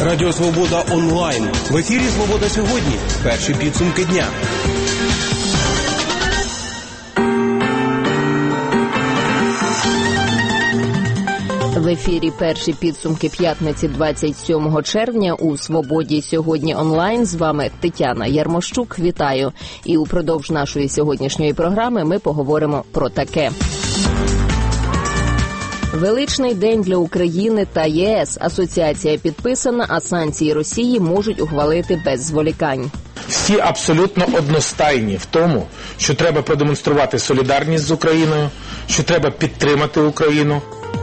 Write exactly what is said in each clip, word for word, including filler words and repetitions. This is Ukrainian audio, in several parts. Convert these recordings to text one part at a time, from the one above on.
Радіо Свобода онлайн. В ефірі «Свобода сьогодні». Перші підсумки дня. В ефірі перші підсумки п'ятниці двадцять сьомого червня у «Свободі сьогодні онлайн». З вами Тетяна Ярмощук. Вітаю. І упродовж нашої сьогоднішньої програми ми поговоримо про таке. Величний день для України та ЄС. Асоціація підписана, а санкції Росії можуть ухвалити без зволікань. Всі абсолютно одностайні в тому, що треба продемонструвати солідарність з Україною, що треба підтримати Україну.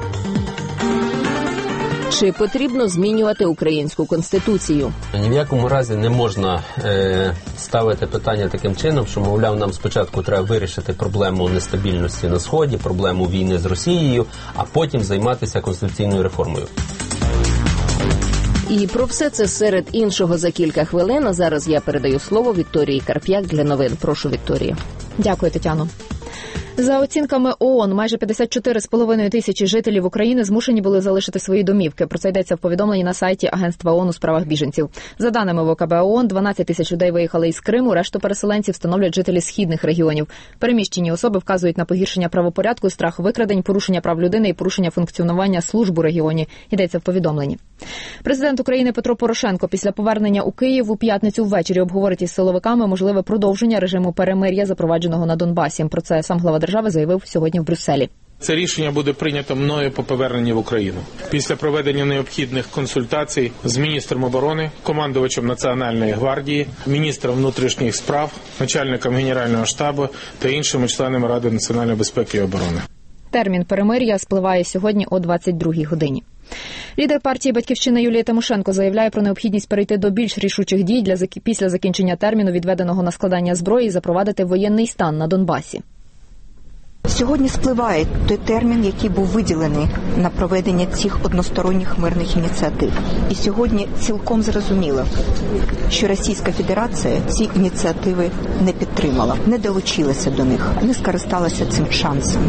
Чи потрібно змінювати українську конституцію? Ні в якому разі не можна е, ставити питання таким чином, що, мовляв, нам спочатку треба вирішити проблему нестабільності на Сході, проблему війни з Росією, а потім займатися конституційною реформою. І про все це серед іншого за кілька хвилин. А зараз я передаю слово Вікторії Карп'як для новин. Прошу, Вікторія. Дякую, Тетяно. За оцінками ООН, майже п'ятдесят чотири з половиною тисячі жителів України змушені були залишити свої домівки. Про це йдеться в повідомленні на сайті Агентства ООН у справах біженців. За даними ВКБ ООН, дванадцять тисяч людей виїхали із Криму, решту переселенців становлять жителі східних регіонів. Переміщені особи вказують на погіршення правопорядку, страх викрадень, порушення прав людини і порушення функціонування служб у регіоні. Йдеться в повідомленні. Президент України Петро Порошенко після повернення у Київ у п'ятницю ввечері обговорить із силовиками можливе продовження режиму перемир'я, запровадженого на Донбасі. Про це сам глава держави заявив сьогодні в Брюсселі. Це рішення буде прийнято мною по поверненні в Україну. Після проведення необхідних консультацій з міністром оборони, командувачем Національної гвардії, міністром внутрішніх справ, начальником Генерального штабу та іншими членами Ради національної безпеки і оборони. Термін перемир'я спливає сьогодні о двадцять другій годині. Лідер партії «Батьківщина» Юлія Тимошенко заявляє про необхідність перейти до більш рішучих дій для після закінчення терміну, відведеного на складання зброї, і запровадити воєнний стан на Донбасі. Сьогодні спливає той термін, який був виділений на проведення цих односторонніх мирних ініціатив. І сьогодні цілком зрозуміло, що Російська Федерація ці ініціативи не підтримала, не долучилася до них, не скористалася цим шансом.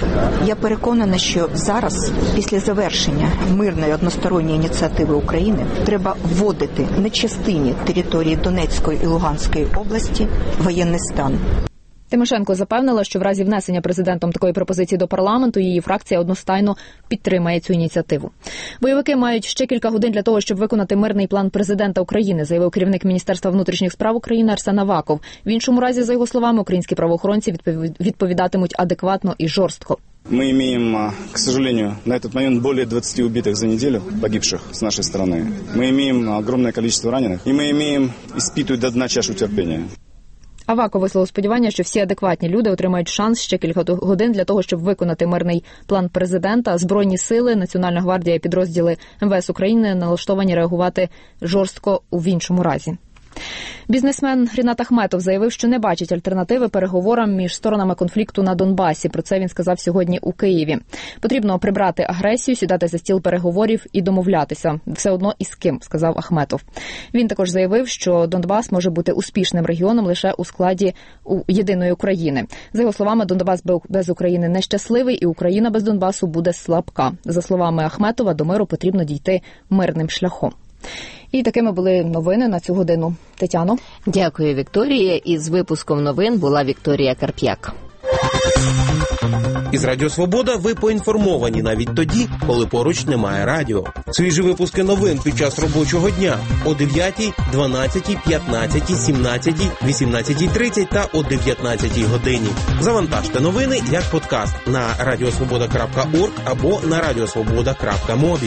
Я переконана, що зараз, після завершення мирної односторонньої ініціативи України, треба вводити на частині території Донецької і Луганської області воєнний стан. Тимошенко запевнила, що в разі внесення президентом такої пропозиції до парламенту її фракція одностайно підтримає цю ініціативу. Бойовики мають ще кілька годин для того, щоб виконати мирний план президента України, заявив керівник Міністерства внутрішніх справ України Арсен Аваков. В іншому разі, за його словами, українські правоохоронці відповідатимуть адекватно і жорстко. Мы имеем, к сожалению, на этот момент более двадцати убитых за неделю, погибших с нашей стороны. Мы имеем огромное количество раненых, и мы имеем испытывать до дна чашу терпения. Аваков висловив сподівання, що всі адекватні люди отримають шанс ще кілька годин для того, щоб виконати мирний план президента. Збройні сили, Національна гвардія і підрозділи ем ве ес України налаштовані реагувати жорстко в іншому разі. Бізнесмен Рінат Ахметов заявив, що не бачить альтернативи переговорам між сторонами конфлікту на Донбасі. Про це він сказав сьогодні у Києві. Потрібно прибрати агресію, сідати за стіл переговорів і домовлятися. Все одно і з ким, сказав Ахметов. Він також заявив, що Донбас може бути успішним регіоном лише у складі єдиної України. За його словами, Донбас без України нещасливий і Україна без Донбасу буде слабка. За словами Ахметова, до миру потрібно дійти мирним шляхом. І такими були новини на цю годину. Тетяно. Дякую, Вікторія. Із випуском новин була Вікторія Карп'як. Із Радіо Свобода ви поінформовані навіть тоді, коли поруч немає радіо. Свіжі випуски новин під час робочого дня о дев'ятій, дванадцятій, п'ятнадцятій, сімнадцятій, вісімнадцятій тридцять та о дев'ятнадцятій годині. Завантажте новини як подкаст на радіосвобода крапка орг або на радіосвобода крапка мобі.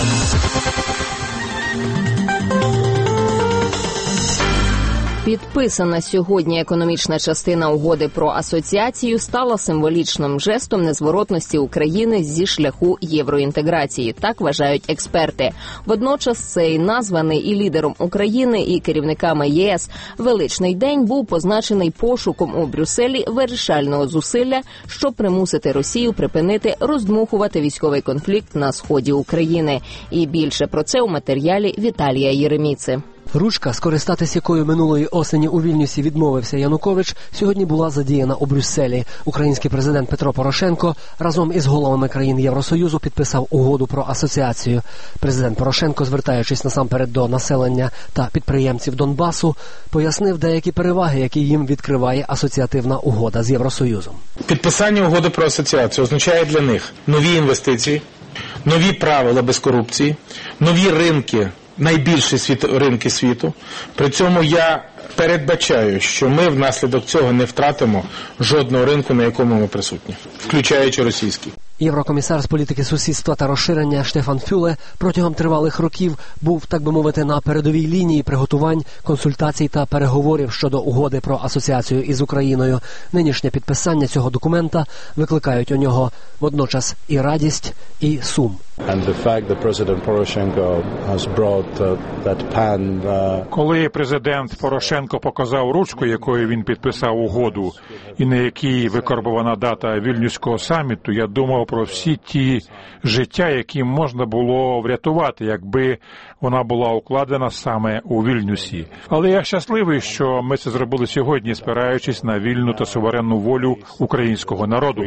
Підписана сьогодні економічна частина угоди про асоціацію стала символічним жестом незворотності України зі шляху євроінтеграції. Так вважають експерти. Водночас цей названий і лідером України, і керівниками ЄС величний день був позначений пошуком у Брюсселі вирішального зусилля, щоб примусити Росію припинити роздмухувати військовий конфлікт на сході України. І більше про це у матеріалі Віталія Єреміци. Ручка, скористатись якою минулої осені у Вільнюсі відмовився Янукович, сьогодні була задіяна у Брюсселі. Український президент Петро Порошенко разом із головами країн Євросоюзу підписав угоду про асоціацію. Президент Порошенко, звертаючись насамперед до населення та підприємців Донбасу, пояснив деякі переваги, які їм відкриває асоціативна угода з Євросоюзом. Підписання угоди про асоціацію означає для них нові інвестиції, нові правила без корупції, нові ринки, найбільші світ, ринки світу. При цьому я передбачаю, що ми внаслідок цього не втратимо жодного ринку, на якому ми присутні, включаючи російський. Єврокомісар з політики сусідства та розширення Штефан Фюле протягом тривалих років був, так би мовити, на передовій лінії приготувань, консультацій та переговорів щодо угоди про асоціацію із Україною. Нинішнє підписання цього документа викликають у нього водночас і радість, і сум. Коли президент Порошенко показав ручку, якою він підписав угоду, і на якій викорбована дата Вільнюського саміту, я думав про всі ті життя, які можна було врятувати, якби вона була укладена саме у Вільнюсі. Але я щасливий, що ми це зробили сьогодні, спираючись на вільну та суверенну волю українського народу.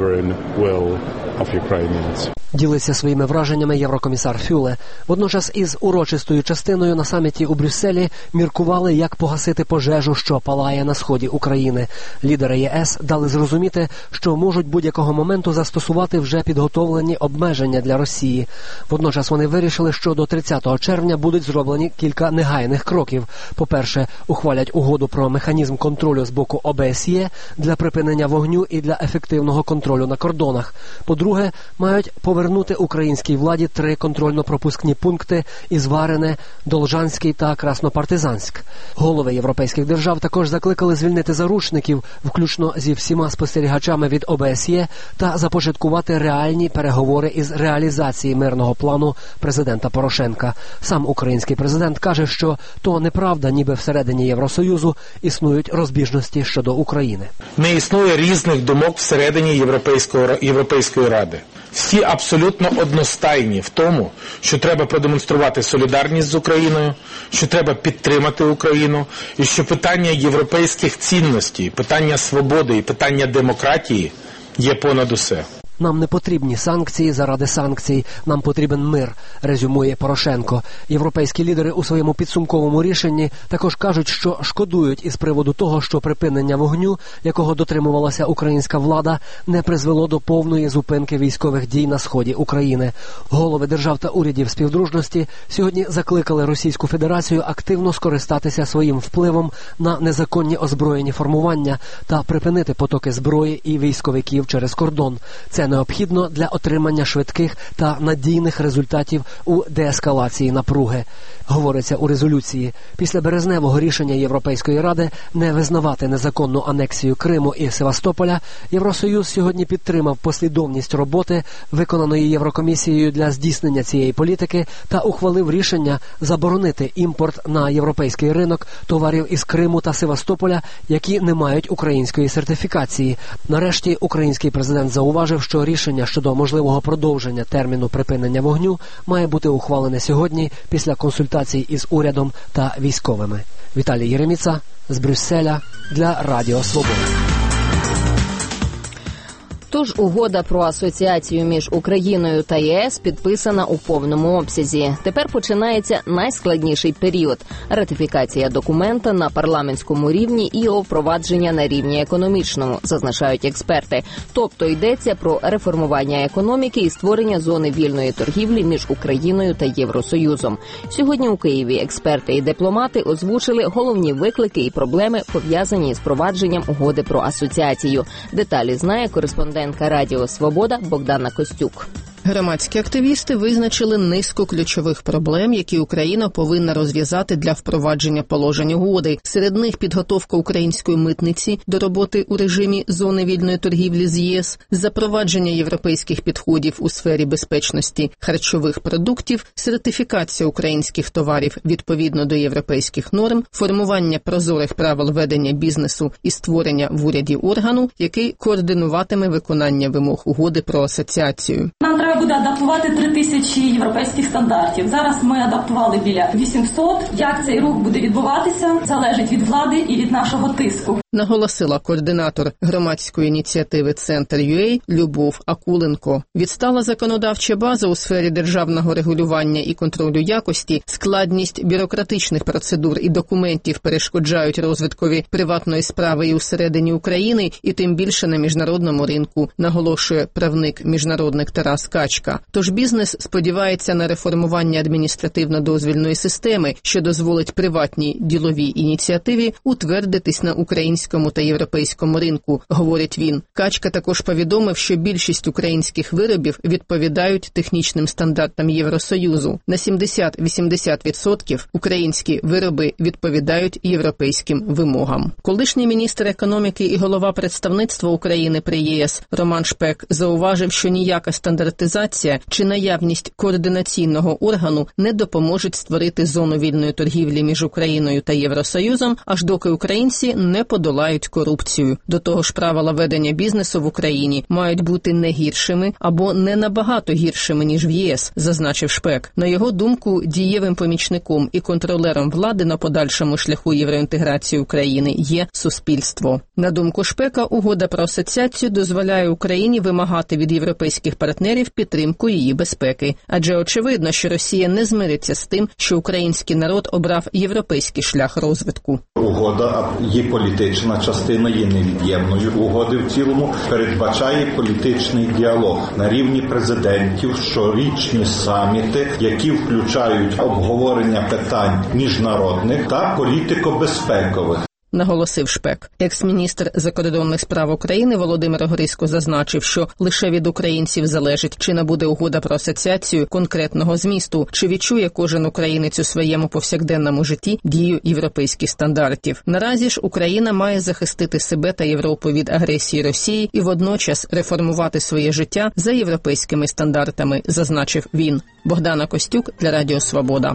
Ділиться своїми враженнями єврокомісар Фюле. Водночас із урочистою частиною на саміті у Брюсселі міркували, як погасити пожежу, що палає на сході України. Лідери ЄС дали зрозуміти, що можуть будь-якого моменту застосувати вже підготовлені обмеження для Росії. Водночас вони вирішили, що до тридцятого червня будуть зроблені кілька негайних кроків. По-перше, ухвалять угоду про механізм контролю з боку О Б С Є для припинення вогню і для ефективного контролю на кордонах. По-друге, мають повернути українській владі три контрольно-пропускні пункти – Ізварине, Должанський та Краснопартизанськ. Голови європейських держав також закликали звільнити заручників, включно зі всіма спостерігачами від О Б С Є, та започаткувати реальні переговори із реалізації мирного плану президента Порошенка. Сам український президент каже, що то неправда, ніби всередині Євросоюзу існують розбіжності щодо України. Не існує різних думок всередині Європейської, Європейської Ради. Всі абсолютно одностайні в тому, що треба продемонструвати солідарність з Україною, що треба підтримати Україну, і що питання європейських цінностей, питання свободи і питання демократії є понад усе. Нам не потрібні санкції заради санкцій, нам потрібен мир, резюмує Порошенко. Європейські лідери у своєму підсумковому рішенні також кажуть, що шкодують із приводу того, що припинення вогню, якого дотримувалася українська влада, не призвело до повної зупинки військових дій на сході України. Голови держав та урядів співдружності сьогодні закликали Російську Федерацію активно скористатися своїм впливом на незаконні озброєні формування та припинити потоки зброї і військовиків через кордон. Це необхідно для отримання швидких та надійних результатів у деескалації напруги. Говориться у резолюції. Після березневого рішення Європейської Ради не визнавати незаконну анексію Криму і Севастополя, Євросоюз сьогодні підтримав послідовність роботи, виконаної Єврокомісією для здійснення цієї політики, та ухвалив рішення заборонити імпорт на європейський ринок товарів із Криму та Севастополя, які не мають української сертифікації. Нарешті український президент зауважив, що рішення щодо можливого продовження терміну припинення вогню має бути ухвалене сьогодні після консультацій із урядом та військовими. Віталій Єреміца з Брюсселя для Радіо Свобода. Тож угода про асоціацію між Україною та ЄС підписана у повному обсязі. Тепер починається найскладніший період – ратифікація документа на парламентському рівні і його впровадження на рівні економічному, зазначають експерти. Тобто йдеться про реформування економіки і створення зони вільної торгівлі між Україною та Євросоюзом. Сьогодні у Києві експерти і дипломати озвучили головні виклики і проблеми, пов'язані з впровадженням угоди про асоціацію. Деталі знає кореспондент Радіо Свобода Богдана Костюк. Громадські активісти визначили низку ключових проблем, які Україна повинна розв'язати для впровадження положень угоди. Серед них підготовка української митниці до роботи у режимі зони вільної торгівлі з ЄС, запровадження європейських підходів у сфері безпечності харчових продуктів, сертифікація українських товарів відповідно до європейських норм, формування прозорих правил ведення бізнесу і створення в уряді органу, який координуватиме виконання вимог угоди про асоціацію. Нам треба буде буде адаптувати три тисячі європейських стандартів. Зараз ми адаптували біля вісімсот. Як цей рух буде відбуватися, залежить від влади і від нашого тиску. Наголосила координатор громадської ініціативи «Центр ю ей» Любов Акуленко. Відстала законодавча база у сфері державного регулювання і контролю якості, складність бюрократичних процедур і документів перешкоджають розвиткові приватної справи і усередині України, і тим більше на міжнародному ринку, наголошує правник-міжнародник Тарас Качка. Тож бізнес сподівається на реформування адміністративно-дозвільної системи, що дозволить приватній діловій ініціативі утвердитись на українському та європейському ринку, говорить він. Качка також повідомив, що більшість українських виробів відповідають технічним стандартам Євросоюзу. На сімдесят-вісімдесят відсотків українські вироби відповідають європейським вимогам. Колишній міністр економіки і голова представництва України при ЄС Роман Шпек зауважив, що ніяка стандартизація чи наявність координаційного органу не допоможуть створити зону вільної торгівлі між Україною та Євросоюзом, аж доки українці не подолають корупцію. До того ж, правила ведення бізнесу в Україні мають бути не гіршими або не набагато гіршими, ніж в ЄС, зазначив Шпек. На його думку, дієвим помічником і контролером влади на подальшому шляху євроінтеграції України є суспільство. На думку Шпека, угода про асоціацію дозволяє Україні вимагати від європейських партнерів підтримку її безпеки. Адже очевидно, що Росія не змириться з тим, що український народ обрав європейський шлях розвитку. Угода є політична частина, є невід'ємною. Угоди в цілому передбачає політичний діалог на рівні президентів, щорічні саміти, які включають обговорення питань міжнародних та політико-безпекових. Наголосив Шпек. Екс-міністр закордонних справ України Володимир Грисько зазначив, що лише від українців залежить, чи набуде угода про асоціацію конкретного змісту, чи відчує кожен українець у своєму повсякденному житті дію європейських стандартів. Наразі ж Україна має захистити себе та Європу від агресії Росії і водночас реформувати своє життя за європейськими стандартами, зазначив він. Богдана Костюк для Радіо Свобода.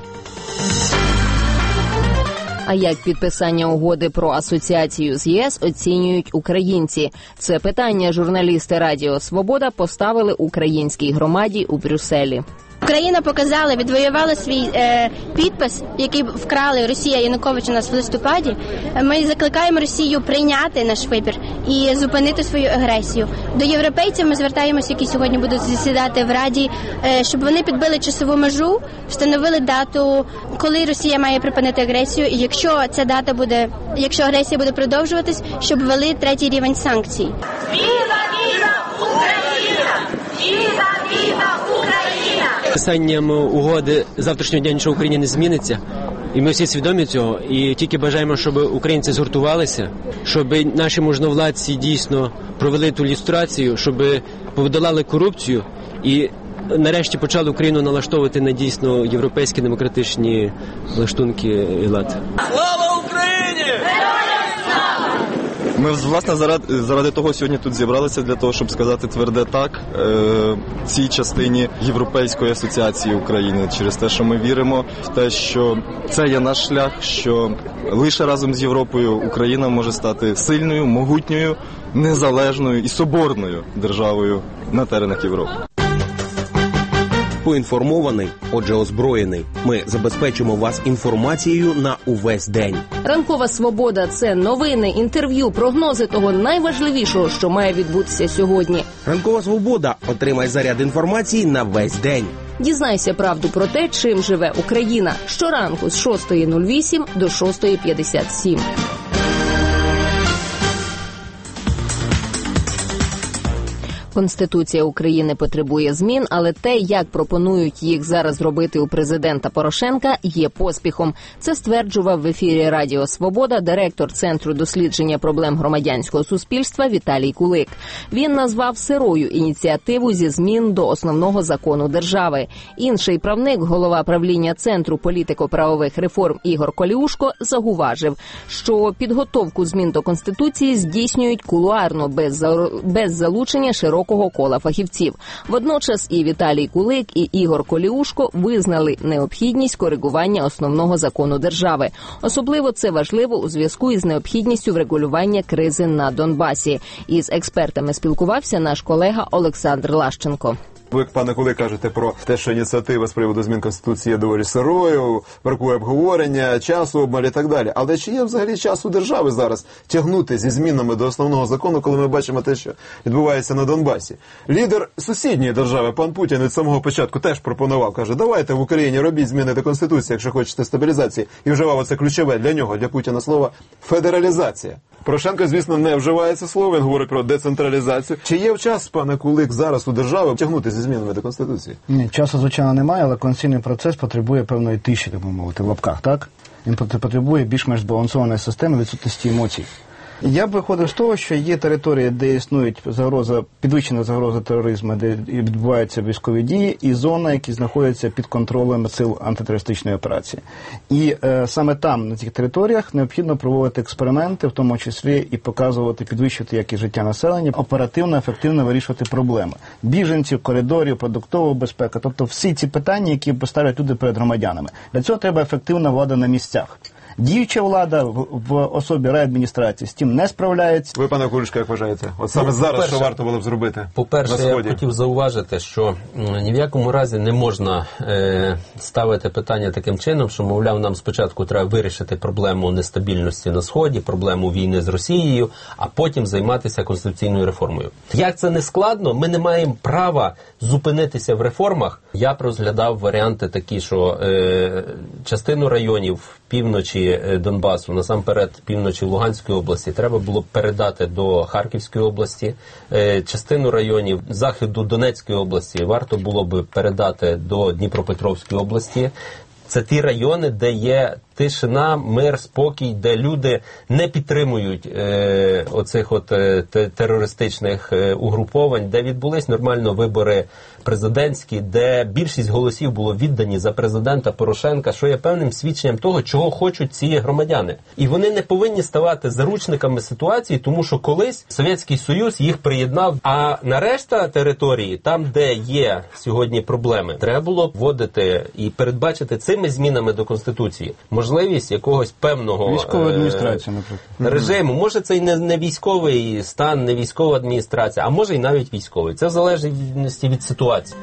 А як підписання угоди про асоціацію з ЄС оцінюють українці? Це питання журналісти Радіо Свобода поставили українській громаді у Брюсселі. Україна показала, відвоювала свій е, підпис, який вкрали Росія Янукович у нас в листопаді. Ми закликаємо Росію прийняти наш вибір і зупинити свою агресію. До європейців ми звертаємося, які сьогодні будуть засідати в Раді, е, щоб вони підбили часову межу, встановили дату, коли Росія має припинити агресію. І якщо ця дата буде, якщо агресія буде продовжуватись, щоб ввели третій рівень санкцій. Віта, віта, Україна! Віта, віта, Україна! Підписанням угоди завтрашнього дня нічого в Україні не зміниться. І ми всі свідомі цього. І тільки бажаємо, щоб українці згуртувалися, щоб наші можновладці дійсно провели ту люстрацію, щоб подолали корупцію і нарешті почали Україну налаштовувати на дійсно європейські демократичні лаштунки і лад. Слава Україні! Ми, власне, заради, заради того сьогодні тут зібралися, для того, щоб сказати тверде «так» е, цій частині Європейської асоціації України, через те, що ми віримо в те, що це є наш шлях, що лише разом з Європою Україна може стати сильною, могутньою, незалежною і соборною державою на теренах Європи. Поінформований, отже озброєний. Ми забезпечимо вас інформацією на увесь день. Ранкова свобода – це новини, інтерв'ю, прогнози того найважливішого, що має відбутися сьогодні. Ранкова свобода. Отримай заряд інформації на весь день. Дізнайся правду про те, чим живе Україна. Щоранку з шостої нуль вісім до шостої п'ятдесят сім. Конституція України потребує змін, але те, як пропонують їх зараз зробити у президента Порошенка, є поспіхом. Це стверджував в ефірі Радіо Свобода директор Центру дослідження проблем громадянського суспільства Віталій Кулик. Він назвав сирою ініціативу зі змін до основного закону держави. Інший правник, голова правління Центру політико-правових реформ Ігор Коліушко, зауважив, що підготовку змін до Конституції здійснюють кулуарно, без, без залучення широкого кола фахівців. Водночас і Віталій Кулик, і Ігор Коліушко визнали необхідність коригування основного закону держави. Особливо це важливо у зв'язку із необхідністю врегулювання кризи на Донбасі. Із експертами спілкувався наш колега Олександр Лащенко. Ви, пане Кулик, кажете про те, що ініціатива з приводу змін Конституції є доволі сирою, бракує обговорення, часу, обмаль і так далі. Але чи є взагалі час у держави зараз тягнути зі змінами до основного закону, коли ми бачимо те, що відбувається на Донбасі? Лідер сусідньої держави, пан Путін, від самого початку теж пропонував, каже, давайте в Україні робіть зміни до Конституції, якщо хочете стабілізації. І вживав оце ключове для нього, для Путіна слово «федералізація». Порошенко, звісно, не вживає це слово, він говорить про децентралізацію. Чи є час, пане Кулик, зараз у держави тягнути зі змінами до Конституції? Ні, часу, звичайно, немає, але конституційний процес потребує певної тиші, так би мовити, в лапках, так? Він потребує більш-менш збалансованої системи відсутності емоцій. Я б виходив з того, що є території, де існують загроза, підвищена загроза тероризму, де відбуваються військові дії, і зона, які знаходяться під контролем сил антитерористичної операції. І е, саме там, на цих територіях, необхідно проводити експерименти, в тому числі і показувати, підвищувати якість життя населення, оперативно, ефективно вирішувати проблеми. Біженців, коридорів, продуктова безпека, тобто всі ці питання, які поставлять люди перед громадянами. Для цього треба ефективна влада на місцях. Діюча влада в, в особі райадміністрації з тим не справляється. Ви, пане Куличко, як вважаєте? От саме ну, зараз що варто було б зробити? По-перше, я б хотів зауважити, що ні в якому разі не можна е, ставити питання таким чином, що, мовляв, нам спочатку треба вирішити проблему нестабільності на Сході, проблему війни з Росією, а потім займатися конституційною реформою. Як це не складно, ми не маємо права зупинитися в реформах. Я б розглядав варіанти такі, що е, частину районів півночі Донбасу, насамперед півночі Луганської області, треба було б передати до Харківської області. Частину районів заходу Донецької області варто було б передати до Дніпропетровської області. Це ті райони, де є тишина, мир, спокій, де люди не підтримують е, оцих от е, терористичних е, угруповань, де відбулись нормально вибори президентські, де більшість голосів було віддані за президента Порошенка, що є певним свідченням того, чого хочуть ці громадяни. І вони не повинні ставати заручниками ситуації, тому що колись Совєтський Союз їх приєднав, а на решта території, там, де є сьогодні проблеми, треба було вводити і передбачити цими змінами до Конституції можливість якогось певного військової адміністрації, наприклад, режиму. Може, це і не, не військовий стан, не військова адміністрація, а може і навіть військовий. Це в залежності від ситуації.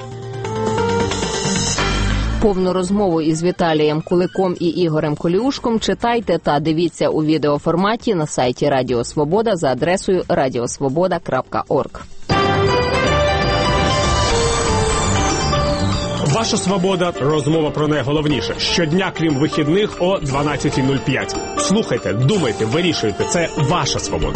Повну розмову із Віталієм Куликом і Ігорем Коліушком читайте та дивіться у відеоформаті на сайті Радіо Свобода за адресою радіосвобода крапка орг. Ваша свобода. Розмова про найголовніше. Щодня, крім вихідних, о дванадцята нуль п'ять. Слухайте, думайте, вирішуйте. Це ваша свобода.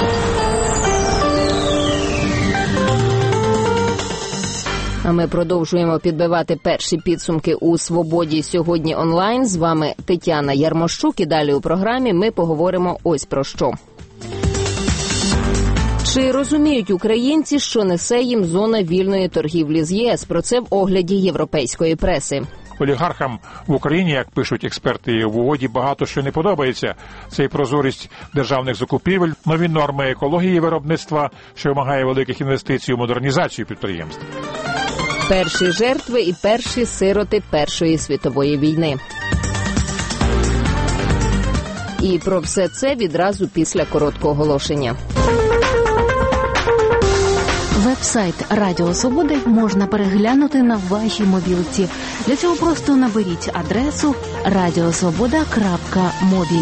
А ми продовжуємо підбивати перші підсумки у «Свободі» сьогодні онлайн. З вами Тетяна Ярмощук. І далі у програмі ми поговоримо ось про що. Чи розуміють українці, що несе їм зона вільної торгівлі з ЄС? Про це в огляді європейської преси. Олігархам в Україні, як пишуть експерти в угоді, багато що не подобається. Це і прозорість державних закупівель, нові норми екології виробництва, що вимагає великих інвестицій у модернізацію підприємств. Перші жертви і перші сироти Першої світової війни. І про все це відразу після короткого оголошення. Веб-сайт Радіо Свободи можна переглянути на вашій мобілці. Для цього просто наберіть адресу радіосвобода крапка мобі.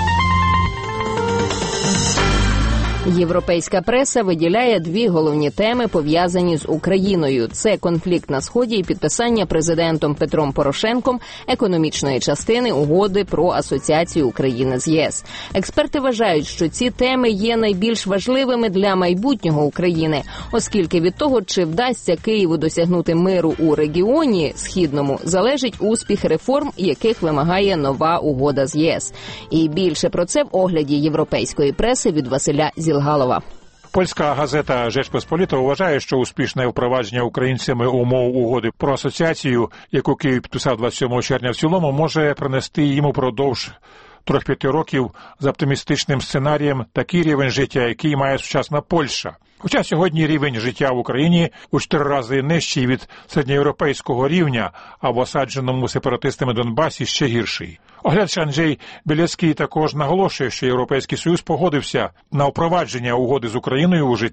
Європейська преса виділяє дві головні теми, пов'язані з Україною. Це конфлікт на Сході і підписання президентом Петром Порошенком економічної частини угоди про асоціацію України з ЄС. Експерти вважають, що ці теми є найбільш важливими для майбутнього України, оскільки від того, чи вдасться Києву досягнути миру у регіоні Східному, залежить успіх реформ, яких вимагає нова угода з ЄС. І більше про це в огляді європейської преси від Василя Зілгалова. Польська газета «Rzecz Pospolita» вважає, що успішне впровадження українцями умов угоди про асоціацію, яку Київ підписав двадцять сьомого червня в цілому, може принести їм упродовж трьох-п'яти років з оптимістичним сценарієм такий рівень життя, який має сучасна Польща. Хоча сьогодні рівень життя в Україні у чотири рази нижчий від середньоєвропейського рівня, а в осадженому сепаратистами Донбасі ще гірший. Оглядач Анджей Білецький також наголошує, що Європейський Союз погодився на впровадження угоди з Україною у життя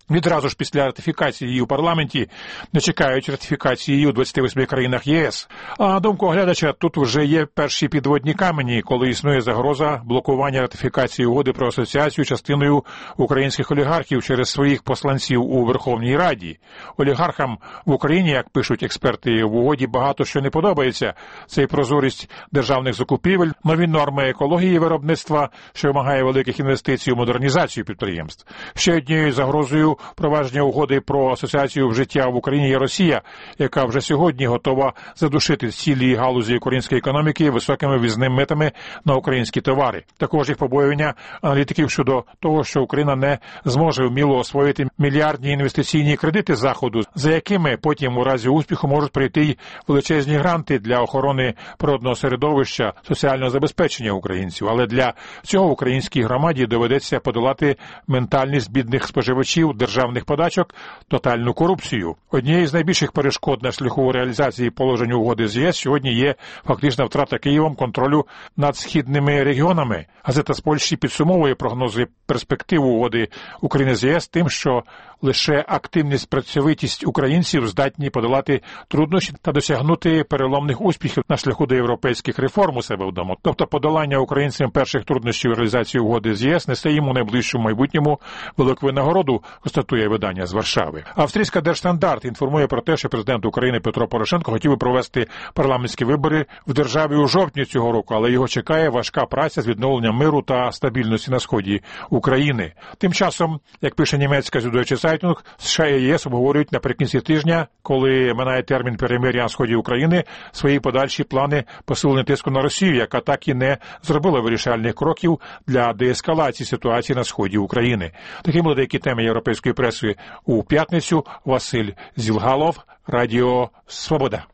відразу ж після ратифікації її у парламенті, не чекають ратифікації її у двадцяти восьми країнах ЄС. А на думку оглядача, тут вже є перші підводні камені, коли існує загроза блокування ратифікації угоди про асоціацію частиною українських олігархів через своїх посланців у Верховній Раді. Олігархам в Україні, як пишуть експерти, в угоді багато що не подобається. Це і прозорість державних закупівель, нові норми екології виробництва, що вимагає великих інвестицій у модернізацію підприємств. Ще однією загрозою провадження угоди про асоціацію в життя в Україні є Росія, яка вже сьогодні готова задушити цілі галузі української економіки високими ввізними митами на українські товари. Також їх побоювання аналітиків щодо того, що Україна не зможе вміло освоїти мільярдні інвестиційні кредити Заходу, за якими потім у разі успіху можуть прийти й величезні гранти для охорони природного середовища, соціального забезпечення українців. Але для цього українській громаді доведеться подолати ментальність бідних споживачів державних подачок, тотальну корупцію. Однією з найбільших перешкод на шляху реалізації положень угоди з ЄС сьогодні є фактична втрата Києвом контролю над східними регіонами. Газета з Польщі підсумовує прогнози перспектив угоди України з ЄС тим, що лише активність, працьовитість українців здатні подолати труднощі та досягнути переломних успіхів на шляху до європейських реформ у себе вдома. Тобто подолання українцям перших труднощів реалізації угоди з ЄС несе їм у найближчому майбутньому велику винагороду, констатує видання з Варшави. Австрійська Держстандарт інформує про те, що президент України Петро Порошенко хотів би провести парламентські вибори в державі у жовтні цього року, але його чекає важка праця з відновлення миру та стабільності на сході України. Тим часом, як пише німецька Süddeutsche Zeitung, США і ЄС обговорюють наприкінці тижня, коли минає термін перемир'я на сході України, свої подальші плани посилення тиску на Росію, яка так і не зробила вирішальних кроків для деескалації ситуації на сході України. Такі були деякі теми європейської преси у п'ятницю. Василь Зілгалов, Радіо Свобода.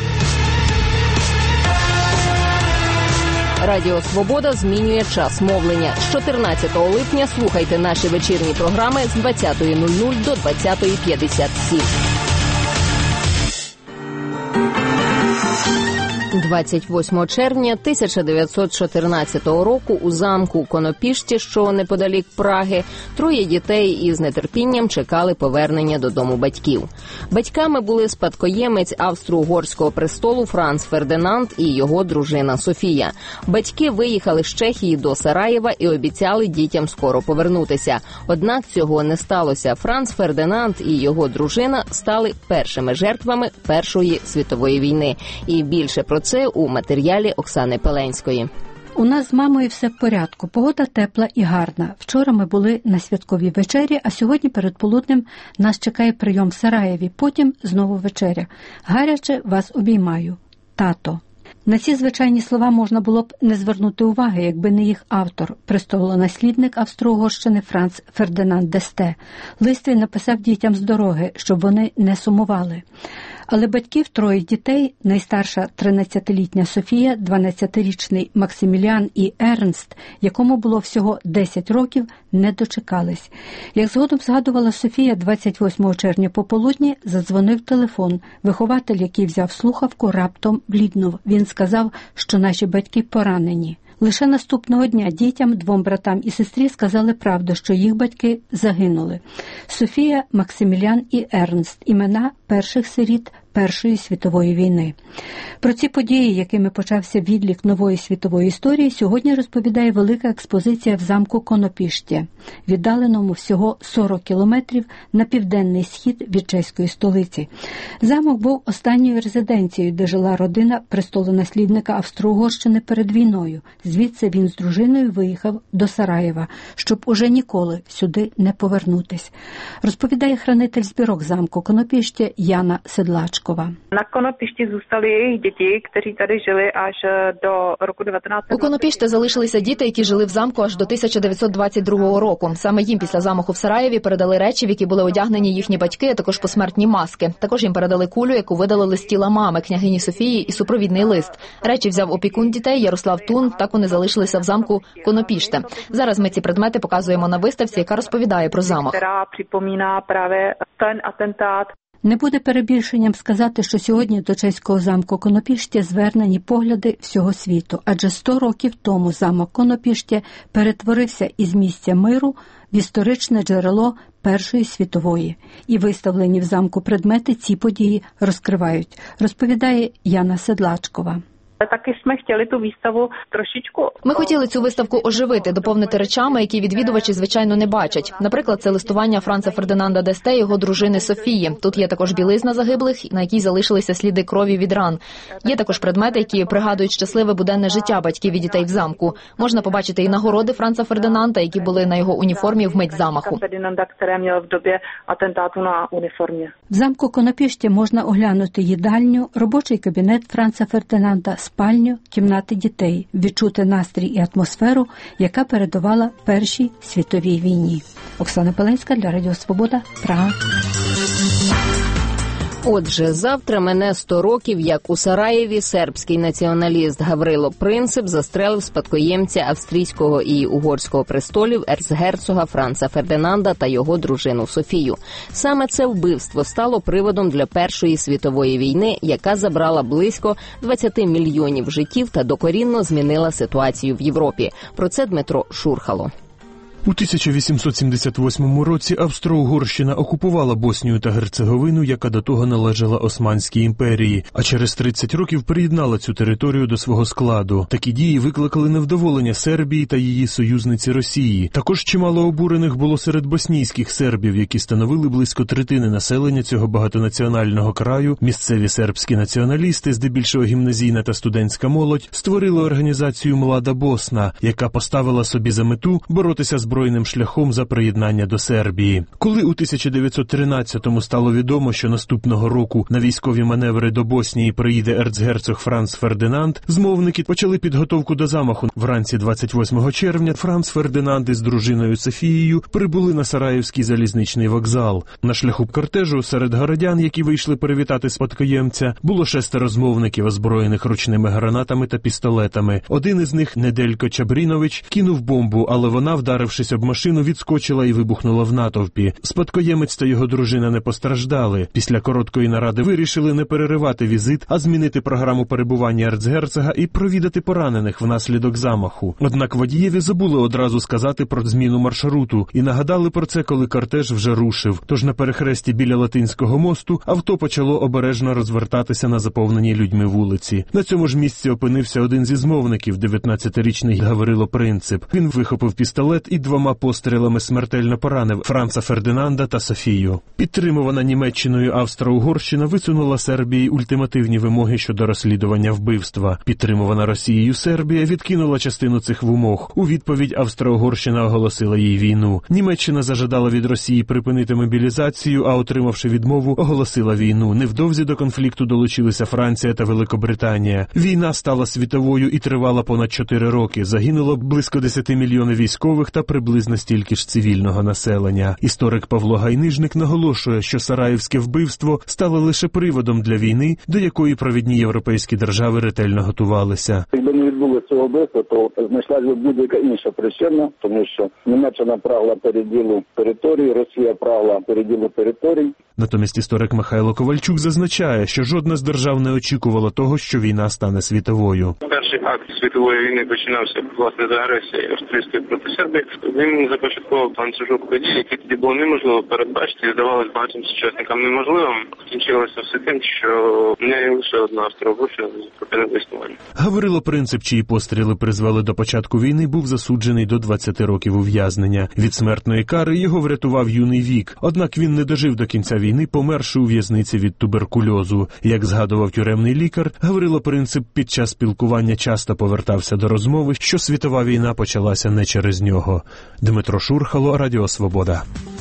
Радіо Свобода змінює час мовлення. З чотирнадцятого липня слухайте наші вечірні програми з двадцятої нуль нуль до двадцятої п'ятдесят сім. двадцять восьмого червня тисяча дев'ятсот чотирнадцятого року у замку Конопішті, що неподалік Праги, троє дітей із нетерпінням чекали повернення додому батьків. Батьками були спадкоємець австро-угорського престолу Франц Фердинанд і його дружина Софія. Батьки виїхали з Чехії до Сараєва і обіцяли дітям скоро повернутися. Однак цього не сталося. Франц Фердинанд і його дружина стали першими жертвами Першої світової війни. І більше про це у матеріалі Оксани Пеленської. У нас з мамою все в порядку. Погода тепла і гарна. Вчора ми були на святковій вечері, а сьогодні перед полуднем нас чекає прийом в Сараєві. Потім знову вечеря. Гаряче вас обіймаю. Тато. На ці звичайні слова можна було б не звернути уваги, якби не їх автор, престолонаслідник Австро-Угорщини Франц Фердинанд d'Este. Лист він написав дітям з дороги, щоб вони не сумували. Але батьків троє дітей, найстарша тринадцятилітня Софія, дванадцятирічний Максиміліан і Ернст, якому було всього десять років, не дочекались. Як згодом згадувала Софія, двадцять восьмого червня пополудні задзвонив телефон. Вихователь, який взяв слухавку, раптом бліднув. Він сказав, що наші батьки поранені. Лише наступного дня дітям, двом братам і сестрі сказали правду, що їх батьки загинули. Софія, Максиміліан і Ернст – імена перших сиріт Першої світової війни. Про ці події, якими почався відлік нової світової історії, сьогодні розповідає велика експозиція в замку Конопішті, віддаленому всього сорок кілометрів на південний схід від чеської столиці. Замок був останньою резиденцією, де жила родина престолонаслідника Австро-Угорщини перед війною. Звідси він з дружиною виїхав до Сараєва, щоб уже ніколи сюди не повернутись. Розповідає хранитель збірок замку Конопішті Яна Седлачко. Na Konopішті зůstali jejich děti, kteří tady žili až do roku devatenáct. У Конопішті залишилися діти, які жили в замку аж до тисяча дев'ятсот двадцять другого року. Саме їм після замаху в Сараєві передали речі, в які були одягнені їхні батьки, а також посмертні маски. Також їм передали кулю, яку видалили з тіла мами, княгині Софії, і супровідний лист. Речі взяв опікун дітей Ярослав Тун, так вони залишилися в замку Конопіште. Зараз ми ці предмети показуємо на виставці, яка розповідає про замах. Která připomíná právě ten atentát. Не буде перебільшенням сказати, що сьогодні до чеського замку Конопіштя звернені погляди всього світу, адже сто років тому замок Конопіштя перетворився із місця миру в історичне джерело Першої світової. І виставлені в замку предмети ці події розкривають, розповідає Яна Седлачкова. Таки ми хотіли ту виставу трошечку. Ми хотіли цю виставку оживити, доповнити речами, які відвідувачі, звичайно, не бачать. Наприклад, це листування Франца Фердинанда Десте і його дружини Софії. Тут є також білизна загиблих, на якій залишилися сліди крові від ран. Є також предмети, які пригадують щасливе буденне життя батьків і дітей в замку. Можна побачити і нагороди Франца Фердинанда, які були на його уніформі в мить замаху. В замку Конопіштя можна оглянути їдальню, робочий кабінет Франца Фердинанда, спальню, кімнати дітей, відчути настрій і атмосферу, яка передувала Першій світовій війні. Оксана Пеленська для Радіо Свобода, Прага. Отже, завтра мине сто років, як у Сараєві сербський націоналіст Гаврило Принцип застрелив спадкоємця австрійського і угорського престолів ерцгерцога Франца Фердинанда та його дружину Софію. Саме це вбивство стало приводом для Першої світової війни, яка забрала близько двадцять мільйонів життів та докорінно змінила ситуацію в Європі. Про це Дмитро Шурхало. У тисяча вісімсот сімдесят восьмому році Австро-Угорщина окупувала Боснію та Герцеговину, яка до того належала Османській імперії, а через тридцять років приєднала цю територію до свого складу. Такі дії викликали невдоволення Сербії та її союзниці Росії. Також чимало обурених було серед боснійських сербів, які становили близько третини населення цього багатонаціонального краю. Місцеві сербські націоналісти, здебільшого гімназійна та студентська молодь, створили організацію «Млада Босна», яка поставила собі за мету боротися з збройним шляхом за приєднання до Сербії. Коли у тисяча дев'ятсот тринадцятому стало відомо, що наступного року на військові маневри до Боснії приїде ерцгерцог Франц Фердинанд, змовники почали підготовку до замаху. Вранці двадцять восьмого червня Франц Фердинанд із дружиною Софією прибули на Сараївський залізничний вокзал. На шляху кортежу серед городян, які вийшли привітати спадкоємця, було шестеро змовників, озброєних ручними гранатами та пістолетами. Один із них, Неделько Чабрінович, кинув бомбу, але вона, вдарившись об машину, відскочила і вибухнула в натовпі. Спадкоємець та його дружина не постраждали. Після короткої наради вирішили не переривати візит, а змінити програму перебування ерцгерцога і провідати поранених внаслідок замаху. Однак водієві забули одразу сказати про зміну маршруту і нагадали про це, коли кортеж вже рушив. Тож на перехресті біля Латинського мосту авто почало обережно розвертатися на заповненій людьми вулиці. На цьому ж місці опинився один зі змовників, дев'ятнадцятирічний Гаврило Принцип. Він вихопив пістолет і двома пострілами смертельно поранив Франца Фердинанда та Софію. Підтримувана Німеччиною Австро-Угорщина висунула Сербії ультимативні вимоги щодо розслідування вбивства. Підтримувана Росією Сербія відкинула частину цих вимог. У відповідь Австро-Угорщина оголосила їй війну. Німеччина зажадала від Росії припинити мобілізацію, а отримавши відмову, оголосила війну. Невдовзі до конфлікту долучилися Франція та Великобританія. Війна стала світовою і тривала понад чотири роки. Загинуло близько десяти мільйонів військових та приблизно стільки ж цивільного населення. Історик Павло Гайнижник наголошує, що Сараївське вбивство стало лише приводом для війни, до якої провідні європейські держави ретельно готувалися. Якби не відбулося цього вбивства, то знайшлася б будь-яка інша причина, тому що Німеччина прагла переділу території, Росія прагла переділу територій. Натомість історик Михайло Ковальчук зазначає, що жодна з держав не очікувала того, що війна стане світовою. Перший акт світової війни починався, власне, з агресії австрійської проти Сербії. Він започаткував ланцюжок подій, які тоді було неможливо передбачити і здавалось багатьом сучасникам неможливим. Скінчилося все тим, що не лише одна Австро-Угорщина припинила існування. Гаврило Принцип, чиї постріли призвели до початку війни, був засуджений до двадцяти років ув'язнення. Від смертної кари його врятував юний вік. Однак він не дожив до кінця війни, померши у в'язниці від туберкульозу. Як згадував тюремний лікар, Гаврило Принцип під час спілкування часто повертався до розмови, що світова війна почалася не через нього. Дмитро Шурхало, Радіо Свобода.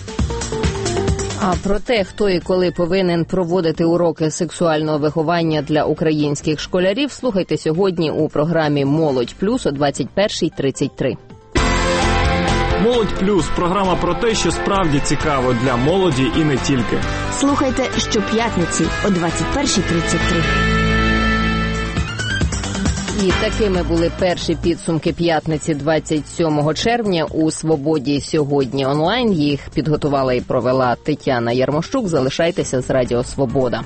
А про те, хто і коли повинен проводити уроки сексуального виховання для українських школярів, слухайте сьогодні у програмі «Молодь плюс» о двадцять першій тридцять три. «Молодь плюс» – програма про те, що справді цікаво для молоді і не тільки. Слухайте щоп'ятниці о двадцять першій тридцять три. І такими були перші підсумки п'ятниці двадцять сьомого червня у «Свободі сьогодні онлайн». Їх підготувала і провела Тетяна Ярмощук. Залишайтеся з Радіо Свобода.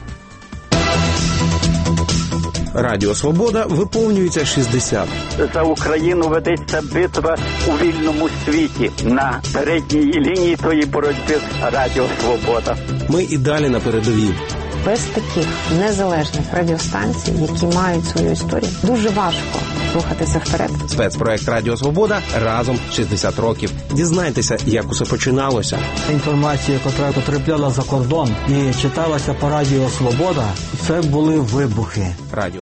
Радіо Свобода виповнюється шістдесят. За Україну ведеться битва у вільному світі. На передній лінії тої боротьби Радіо Свобода. Ми і далі на передовій. Без таких незалежних радіостанцій, які мають свою історію, дуже важко рухатися вперед. Спецпроект «Радіо Свобода» разом шістдесят років. Дізнайтеся, як усе починалося. Інформація, яка потрапляла за кордон і читалася по Радіо Свобода, це були вибухи. Радіо